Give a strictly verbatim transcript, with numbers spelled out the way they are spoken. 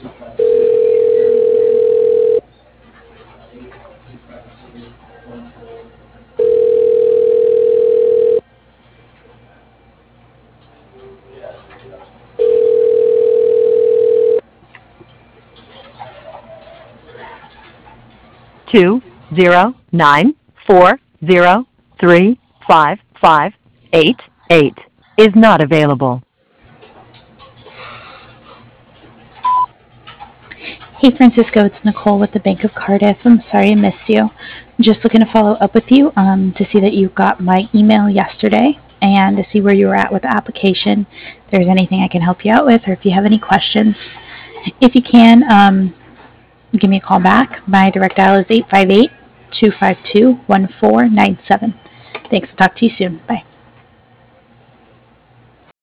two zero nine four zero three five five eight eight is not available. Hey Francisco, it's Nicole with the Bank of Cardiff. I'm sorry I missed you. I'm just looking to follow up with you um, to see that you got my email yesterday and to see where you were at with the application. If there's anything I can help you out with or if you have any questions. If you can, um, give me a call back. My direct dial is eight five eight, two five two, one four nine seven. Thanks. I'll talk to you soon. Bye.